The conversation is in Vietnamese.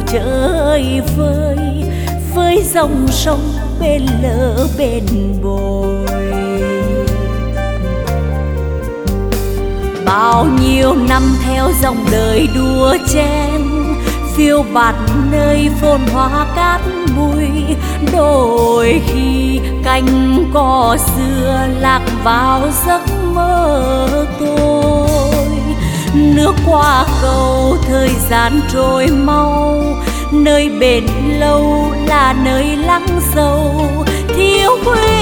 chơi vơi với dòng sông bên lỡ bên bồi. Bao nhiêu năm theo dòng đời đua chen, phiêu bạt nơi phồn hoa cát bụi. Đôi khi cánh cỏ xưa lạc vào giấc mơ tôi. Nước qua cầu thời gian trôi mau, nơi bền lâu là nơi lắng sâu thiếu quên.